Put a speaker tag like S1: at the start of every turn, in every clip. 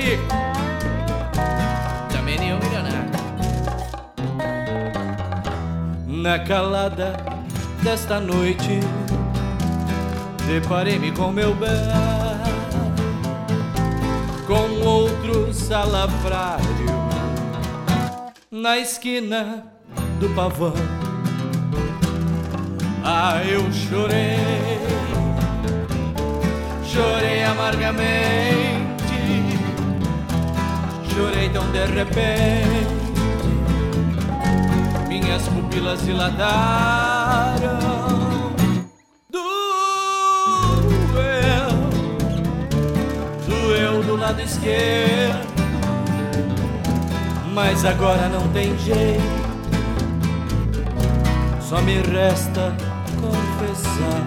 S1: Chico. Também nem eu milionário. Na calada desta noite deparei-me com meu bem, com outro salafrário na esquina do pavão. Ah, eu chorei, chorei amargamente, chorei tão de repente, minhas pupilas dilataram. Doeu do lado esquerdo, mas agora não tem jeito, só me resta confessar.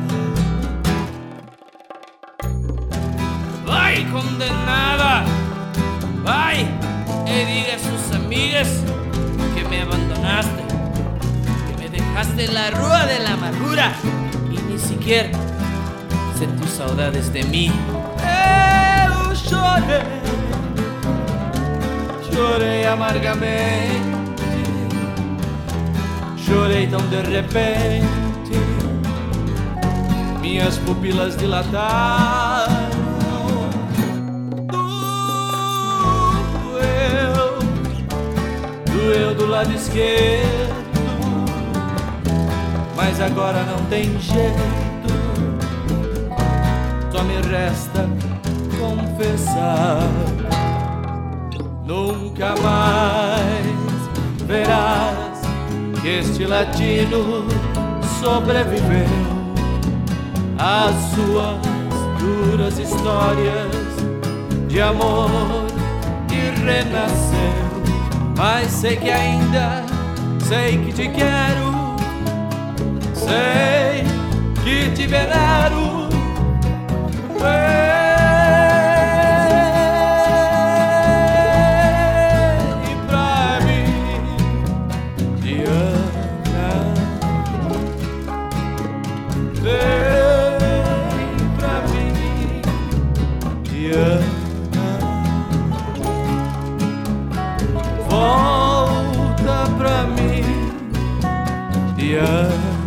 S1: Vai, condenada, vai e diga a sus amigas que me abandonaste, que me dejaste en la rúa de la amargura y ni siquiera sentí saudades de mí. Eu chorei, chorei amargamente, chorei tão de repente, minhas pupilas dilataram. Doeu do lado esquerdo, mas agora não tem jeito, só me resta confessar. Nunca mais verás que este latino sobreviveu às suas duras histórias de amor e renasceu. Mas sei que ainda, sei que te quero, sei que te venero. Volta pra mim, Diana.